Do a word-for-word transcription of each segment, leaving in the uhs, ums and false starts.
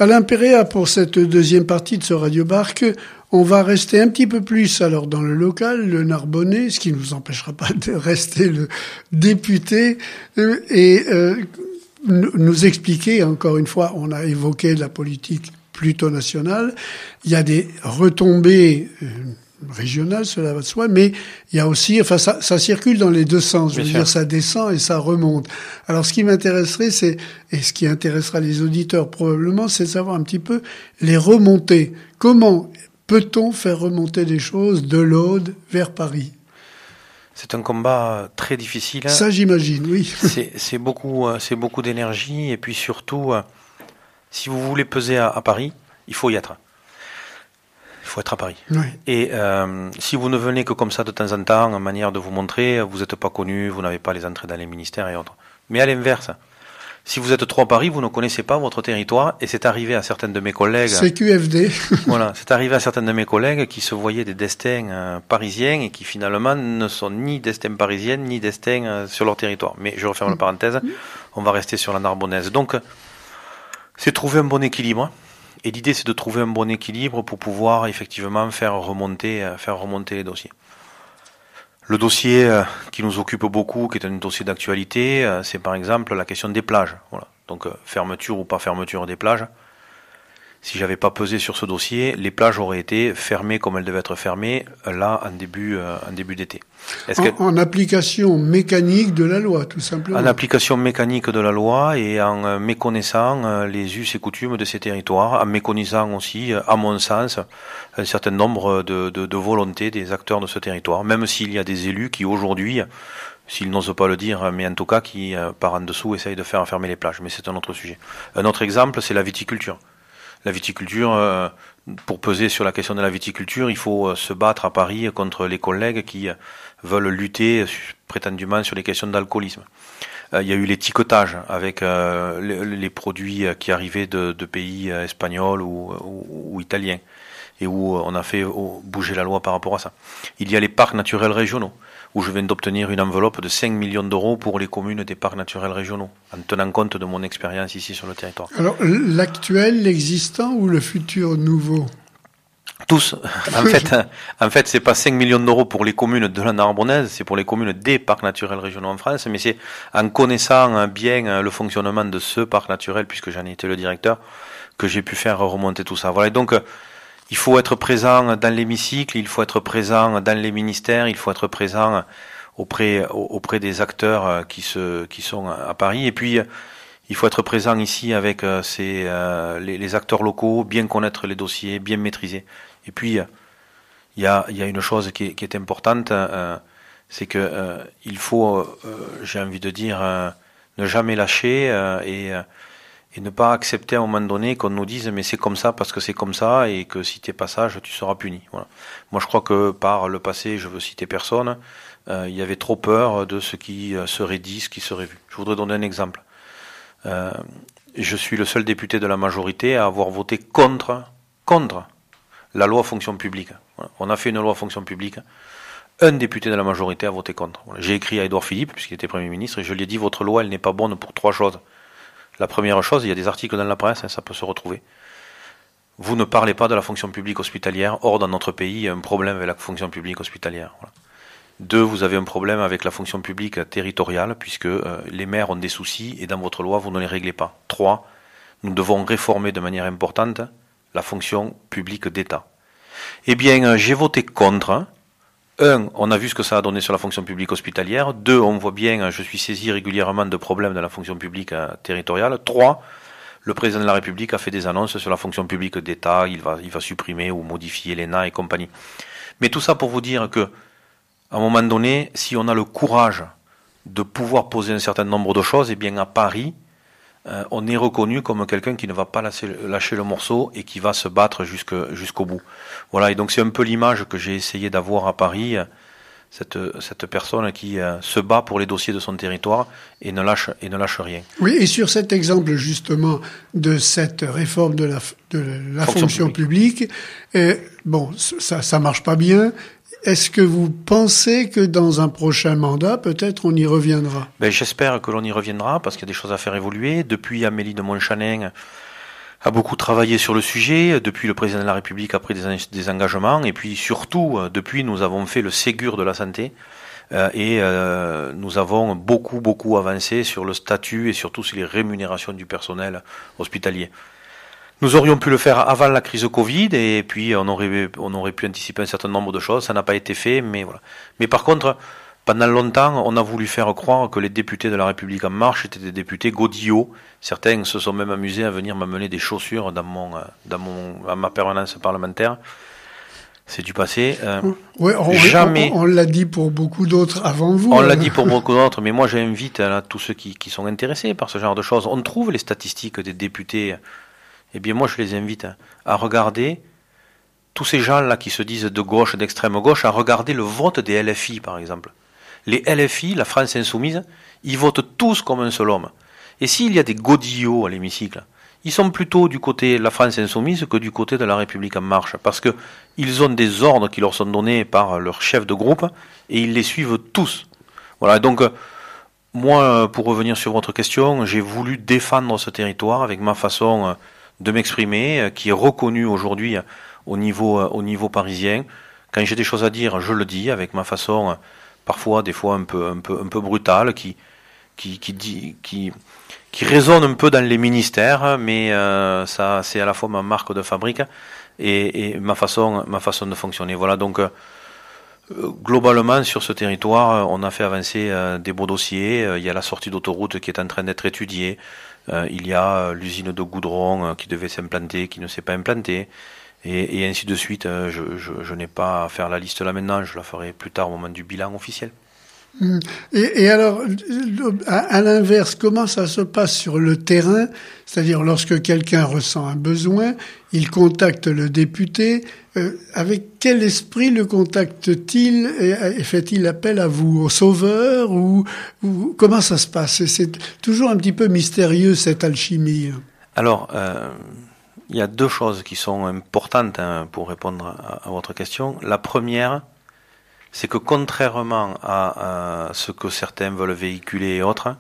Alain Péréa, pour cette deuxième partie de ce Radio Barque, on va rester un petit peu plus alors dans le local, le Narbonnais, ce qui ne nous empêchera pas de rester le député, euh, et euh, nous expliquer, encore une fois, on a évoqué la politique plutôt nationale, il y a des retombées euh, régionales, cela va de soi, mais il y a aussi, enfin ça, ça circule dans les deux sens, je veux dire, ça descend et ça remonte. Alors ce qui m'intéresserait, c'est, et ce qui intéressera les auditeurs probablement, c'est de savoir un petit peu les remontées. Comment peut-on faire remonter des choses de l'Aude vers Paris ? C'est un combat très difficile. Ça, j'imagine, oui. C'est, c'est beaucoup, c'est beaucoup d'énergie, et puis surtout, si vous voulez peser à, à Paris, il faut y être. Il faut être à Paris. Oui. Et euh, si vous ne venez que comme ça de temps en temps, en manière de vous montrer, vous n'êtes pas connu, vous n'avez pas les entrées dans les ministères et autres. Mais à l'inverse, si vous êtes trop à Paris, vous ne connaissez pas votre territoire, et c'est arrivé à certains de mes collègues. C Q F D. Voilà, c'est arrivé à certains de mes collègues qui se voyaient des destins euh, parisiens et qui finalement ne sont ni destins parisiens ni destins euh, sur leur territoire. Mais je referme la parenthèse, on va rester sur la Narbonnaise. Donc, c'est trouver un bon équilibre. Et l'idée, c'est de trouver un bon équilibre pour pouvoir effectivement faire remonter, faire remonter les dossiers. Le dossier qui nous occupe beaucoup, qui est un dossier d'actualité, c'est par exemple la question des plages. Voilà. Donc fermeture ou pas fermeture des plages. Si j'avais pas pesé sur ce dossier, les plages auraient été fermées comme elles devaient être fermées là en début, euh, en début d'été. Est-ce en, que... en application mécanique de la loi, tout simplement. En application mécanique de la loi et en euh, méconnaissant euh, les us et coutumes de ces territoires, en méconnaissant aussi, euh, à mon sens, un certain nombre de, de, de volontés des acteurs de ce territoire, même s'il y a des élus qui aujourd'hui, s'ils n'osent pas le dire, mais en tout cas qui, euh, par en dessous, essayent de faire fermer les plages. Mais c'est un autre sujet. Un autre exemple, c'est la viticulture. La viticulture, euh, pour peser sur la question de la viticulture, il faut euh, se battre à Paris contre les collègues qui euh, veulent lutter prétendument sur les questions d'alcoolisme. Euh, il y a eu l'étiquetage avec euh, les, les produits qui arrivaient de, de pays euh, espagnols ou, ou, ou italiens, et où on a fait bouger la loi par rapport à ça. Il y a les parcs naturels régionaux, où je viens d'obtenir une enveloppe de cinq millions d'euros pour les communes des parcs naturels régionaux, en tenant compte de mon expérience ici sur le territoire. Alors, l'actuel, l'existant ou le futur nouveau ? Tous. En fait, en fait, c'est pas cinq millions d'euros pour les communes de la Narbonnaise, c'est pour les communes des parcs naturels régionaux en France, mais c'est en connaissant bien le fonctionnement de ce parc naturel, puisque j'en ai été le directeur, que j'ai pu faire remonter tout ça. Voilà. Et donc, il faut être présent dans l'hémicycle, il faut être présent dans les ministères, il faut être présent auprès, auprès des acteurs qui, se, qui sont à Paris. Et puis, il faut être présent ici avec ces, les, les acteurs locaux, bien connaître les dossiers, bien maîtriser. Et puis, il y a, il y a une chose qui est, qui est importante, euh, c'est que euh, il faut, euh, j'ai envie de dire, euh, ne jamais lâcher euh, et... et ne pas accepter à un moment donné qu'on nous dise mais c'est comme ça parce que c'est comme ça et que si t'es pas sage tu seras puni. Voilà. Moi je crois que par le passé, je veux citer personne, euh, il y avait trop peur de ce qui serait dit, ce qui serait vu. Je voudrais donner un exemple. Euh, je suis le seul député de la majorité à avoir voté contre, contre la loi fonction publique. Voilà. On a fait une loi fonction publique. Un député de la majorité a voté contre. Voilà. J'ai écrit à Édouard Philippe, puisqu'il était Premier ministre, et je lui ai dit votre loi elle n'est pas bonne pour trois choses. La première chose, il y a des articles dans la presse, hein, ça peut se retrouver. Vous ne parlez pas de la fonction publique hospitalière. Or, dans notre pays, il y a un problème avec la fonction publique hospitalière. Voilà. Deux, vous avez un problème avec la fonction publique territoriale, puisque euh, les maires ont des soucis, et dans votre loi, vous ne les réglez pas. Trois, nous devons réformer de manière importante la fonction publique d'État. Eh bien, euh, j'ai voté contre. Un, on a vu ce que ça a donné sur la fonction publique hospitalière. Deux, on voit bien, je suis saisi régulièrement de problèmes dans la fonction publique territoriale. Trois, le président de la République a fait des annonces sur la fonction publique d'État. Il va, il va supprimer ou modifier l'E N A et compagnie. Mais tout ça pour vous dire que, à un moment donné, si on a le courage de pouvoir poser un certain nombre de choses, eh bien, à Paris, euh, on est reconnu comme quelqu'un qui ne va pas lâcher, lâcher le morceau et qui va se battre jusque, jusqu'au bout. Voilà, et donc c'est un peu l'image que j'ai essayé d'avoir à Paris, cette, cette personne qui euh, se bat pour les dossiers de son territoire et ne lâche, et ne lâche rien. Oui, et sur cet exemple justement de cette réforme de la, de la fonction, fonction publique, publique euh, bon, ça ça marche pas bien. Est-ce que vous pensez que dans un prochain mandat, peut-être, on y reviendra ? Ben, j'espère que l'on y reviendra, parce qu'il y a des choses à faire évoluer. Depuis Amélie de Montchanin a beaucoup travaillé sur le sujet. Depuis, le président de la République a pris des, des engagements. Et puis, surtout, depuis, nous avons fait le Ségur de la santé. Euh, et euh, nous avons beaucoup, beaucoup avancé sur le statut et surtout sur les rémunérations du personnel hospitalier. Nous aurions pu le faire avant la crise Covid et puis on aurait, on aurait pu anticiper un certain nombre de choses. Ça n'a pas été fait, mais voilà. Mais par contre, pendant longtemps, on a voulu faire croire que les députés de la République En Marche étaient des députés godillots. Certains se sont même amusés à venir m'amener des chaussures dans mon, dans mon, à ma permanence parlementaire. C'est du passé. Euh, oui, on, jamais. On, on l'a dit pour beaucoup d'autres avant vous. On l'a dit pour beaucoup d'autres, mais moi j'invite là, tous ceux qui, qui sont intéressés par ce genre de choses. On trouve les statistiques des députés. Eh bien, moi je les invite à regarder tous ces gens-là qui se disent de gauche, d'extrême gauche, à regarder le vote des L F I, par exemple. Les L F I, la France Insoumise, ils votent tous comme un seul homme. Et s'il y a des godillots à l'hémicycle, ils sont plutôt du côté de la France Insoumise que du côté de la République En Marche, parce que ils ont des ordres qui leur sont donnés par leur chef de groupe, et ils les suivent tous. Voilà, donc, moi, pour revenir sur votre question, j'ai voulu défendre ce territoire avec ma façon de m'exprimer, qui est reconnue aujourd'hui au niveau, au niveau parisien. Quand j'ai des choses à dire, je le dis, avec ma façon, parfois, des fois un peu, un peu, un peu brutale, qui, qui, qui dit, qui, qui résonne un peu dans les ministères, mais euh, ça, c'est à la fois ma marque de fabrique et, et ma façon, ma façon de fonctionner. Voilà, donc euh, globalement sur ce territoire, on a fait avancer euh, des beaux dossiers. Euh, il y a la sortie d'autoroute qui est en train d'être étudiée. Euh, il y a euh, l'usine de goudron euh, qui devait s'implanter, qui ne s'est pas implantée, et, et ainsi de suite. Euh, je, je, je n'ai pas à faire la liste là maintenant. Je la ferai plus tard au moment du bilan officiel. Et, et alors, à, à l'inverse, comment ça se passe sur le terrain? C'est-à-dire, lorsque quelqu'un ressent un besoin, il contacte le député. Euh, avec quel esprit le contacte-t-il et, et fait-il appel à vous, au sauveur ou, ou comment ça se passe? C'est toujours un petit peu mystérieux, cette alchimie. Alors, euh, il y a deux choses qui sont importantes hein, pour répondre à, à votre question. La première, c'est que contrairement à, à ce que certains veulent véhiculer et autres,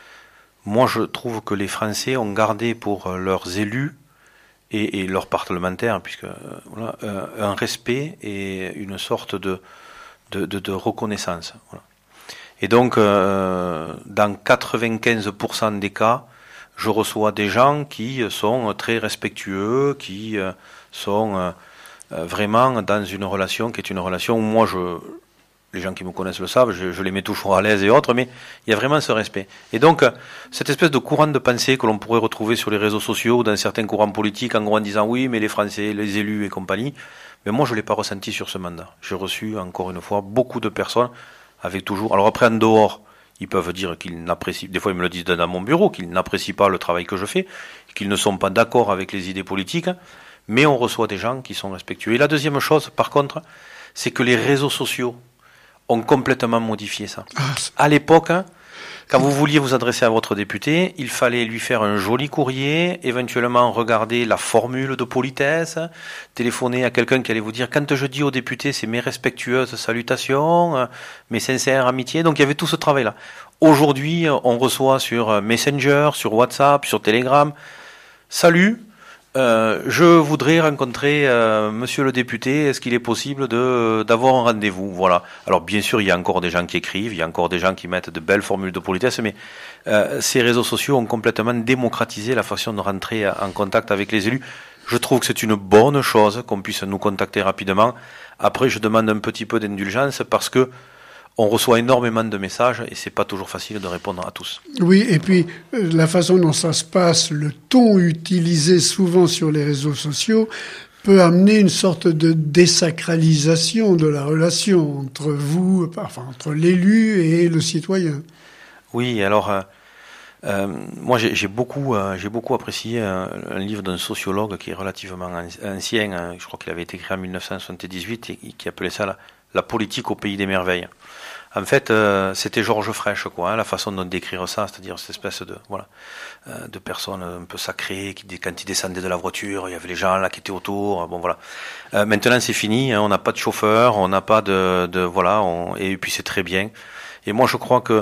moi je trouve que les Français ont gardé pour leurs élus et, et leurs parlementaires, puisque voilà, un respect et une sorte de, de, de, de reconnaissance. Voilà. Et donc, euh, dans quatre-vingt-quinze pour cent des cas, je reçois des gens qui sont très respectueux, qui sont euh, vraiment dans une relation qui est une relation où moi je... Les gens qui me connaissent le savent, je, je les mets toujours à l'aise et autres, mais il y a vraiment ce respect. Et donc, cette espèce de courant de pensée que l'on pourrait retrouver sur les réseaux sociaux, dans certains courants politiques, en gros en disant oui, mais les Français, les élus et compagnie, mais moi je ne l'ai pas ressenti sur ce mandat. J'ai reçu, encore une fois, beaucoup de personnes avec toujours... Alors après, en dehors, ils peuvent dire qu'ils n'apprécient... Des fois, ils me le disent dans mon bureau, qu'ils n'apprécient pas le travail que je fais, qu'ils ne sont pas d'accord avec les idées politiques, mais on reçoit des gens qui sont respectueux. Et la deuxième chose, par contre, c'est que les réseaux sociaux ont complètement modifié ça. À l'époque, quand vous vouliez vous adresser à votre député, il fallait lui faire un joli courrier, éventuellement regarder la formule de politesse, téléphoner à quelqu'un qui allait vous dire « Quand je dis au député, c'est mes respectueuses salutations, mes sincères amitiés ». Donc il y avait tout ce travail-là. Aujourd'hui, on reçoit sur Messenger, sur WhatsApp, sur Telegram « Salut ». Euh, je voudrais rencontrer euh, monsieur le député, est-ce qu'il est possible de d'avoir un rendez-vous? Voilà. Alors bien sûr, il y a encore des gens qui écrivent, il y a encore des gens qui mettent de belles formules de politesse, mais euh, ces réseaux sociaux ont complètement démocratisé la façon de rentrer en contact avec les élus. Je trouve que c'est une bonne chose qu'on puisse nous contacter rapidement. Après, je demande un petit peu d'indulgence parce que on reçoit énormément de messages et c'est pas toujours facile de répondre à tous. Oui, et puis la façon dont ça se passe, le ton utilisé souvent sur les réseaux sociaux peut amener une sorte de désacralisation de la relation entre vous, enfin entre l'élu et le citoyen. Oui, alors euh, euh, moi j'ai, j'ai beaucoup, euh, j'ai beaucoup apprécié un, un livre d'un sociologue qui est relativement ancien. Hein, je crois qu'il avait été écrit en dix-neuf cent soixante-dix-huit et qui appelait ça la, la politique au pays des merveilles. En fait, euh, c'était Georges Frêche, quoi, hein, la façon de décrire ça, c'est-à-dire cette espèce de voilà, euh, de personnes un peu sacrées qui, quand ils descendaient de la voiture, il y avait les gens là qui étaient autour. Bon voilà. Euh, maintenant, c'est fini. Hein, on n'a pas de chauffeur, on n'a pas de, de voilà, on, et puis c'est très bien. Et moi, je crois que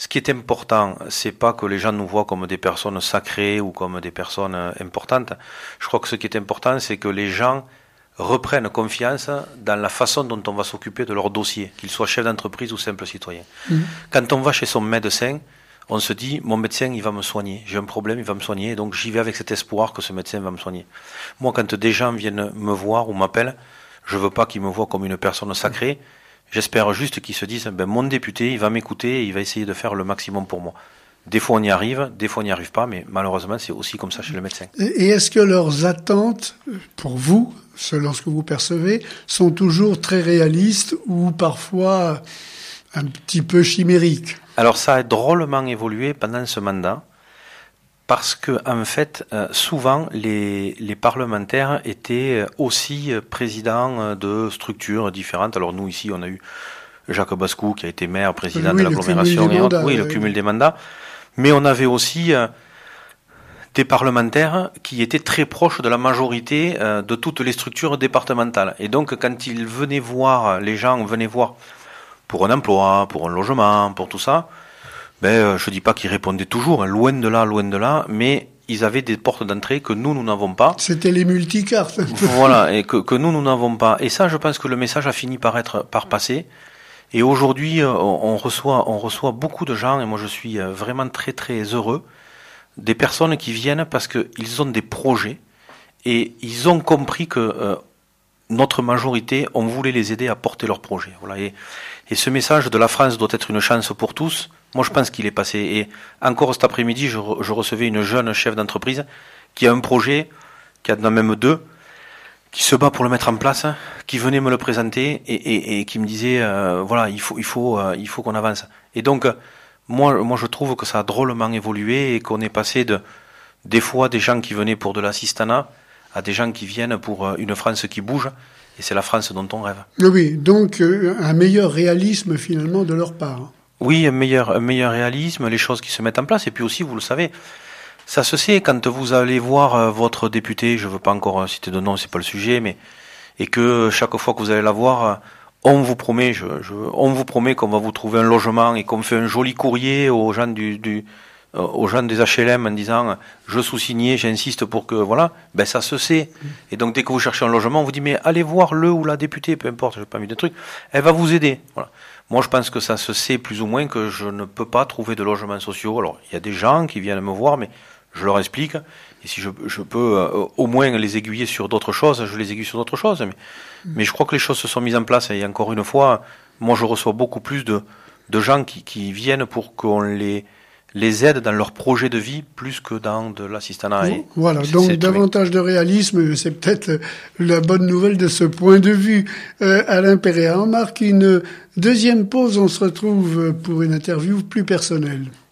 Ce qui est important, c'est pas que les gens nous voient comme des personnes sacrées ou comme des personnes importantes. Je crois que ce qui est important, c'est que les gens reprennent confiance dans la façon dont on va s'occuper de leur dossier, qu'ils soient chefs d'entreprise ou simples citoyens. Mmh. Quand on va chez son médecin, on se dit, mon médecin, il va me soigner. J'ai un problème, il va me soigner. Donc, j'y vais avec cet espoir que ce médecin va me soigner. Moi, quand des gens viennent me voir ou m'appellent, je veux pas qu'ils me voient comme une personne sacrée. J'espère juste qu'ils se disent, ben, mon député, il va m'écouter et il va essayer de faire le maximum pour moi. Des fois, on y arrive, des fois, on n'y arrive pas, mais malheureusement, c'est aussi comme ça chez le médecin. Et est-ce que leurs attentes, pour vous, selon ce que vous percevez, sont toujours très réalistes ou parfois un petit peu chimériques? Alors, ça a drôlement évolué pendant ce mandat, parce que, en fait, euh, souvent, les, les parlementaires étaient aussi présidents de structures différentes. Alors, nous, ici, on a eu Jacques Bascou, qui a été maire, président oui, de l'agglomération et autres. Oui, le cumul oui. des mandats. Mais on avait aussi euh, des parlementaires qui étaient très proches de la majorité euh, de toutes les structures départementales. Et donc, quand ils venaient voir, les gens venaient voir pour un emploi, pour un logement, pour tout ça, ben, euh, je dis pas qu'ils répondaient toujours, hein, loin de là, loin de là, mais ils avaient des portes d'entrée que nous, nous n'avons pas. C'était les multicartes. Voilà, et que, que nous, nous n'avons pas. Et ça, je pense que le message a fini par être, par passer. Et aujourd'hui, on, on reçoit, on reçoit beaucoup de gens, et moi je suis vraiment très très heureux, des personnes qui viennent parce qu'ils ont des projets, et ils ont compris que euh, notre majorité, on voulait les aider à porter leurs projets. Voilà. Et, et ce message de la France doit être une chance pour tous. Moi, je pense qu'il est passé. Et encore cet après-midi, je, re, je recevais une jeune chef d'entreprise qui a un projet, qui en a même deux, qui se bat pour le mettre en place, qui venait me le présenter et, et, et qui me disait, euh, voilà, il faut, il faut, euh, il faut qu'on avance. Et donc, moi, moi, je trouve que ça a drôlement évolué et qu'on est passé de, des fois, des gens qui venaient pour de l'assistanat à des gens qui viennent pour une France qui bouge. Et c'est la France dont on rêve. Oui, donc euh, un meilleur réalisme finalement de leur part. Oui, un meilleur, un meilleur réalisme, les choses qui se mettent en place. Et puis aussi, vous le savez, ça se sait quand vous allez voir euh, votre député, je veux pas encore citer de nom, c'est pas le sujet, mais et que chaque fois que vous allez la voir, euh, on vous promet, je, je, on vous promet qu'on va vous trouver un logement et qu'on fait un joli courrier aux gens du, du euh, aux gens des H L M en disant je sous-signais, j'insiste pour que voilà, ben ça se sait. Et donc dès que vous cherchez un logement, on vous dit mais allez voir le ou la députée, peu importe, j'ai pas mis de truc, elle va vous aider. Voilà. Moi, je pense que ça se sait plus ou moins que je ne peux pas trouver de logements sociaux. Alors, il y a des gens qui viennent me voir, mais je leur explique. Et si je, je peux euh, au moins les aiguiller sur d'autres choses, je les aiguille sur d'autres choses. Mais, mmh. mais je crois que les choses se sont mises en place. Et encore une fois, moi, je reçois beaucoup plus de, de gens qui, qui viennent pour qu'on les, les aide dans leur projet de vie plus que dans de l'assistanat. Bon, voilà, donc davantage de réalisme, c'est peut-être la bonne nouvelle de ce point de vue. Euh, Alain Péréa, on marque une deuxième pause, on se retrouve pour une interview plus personnelle.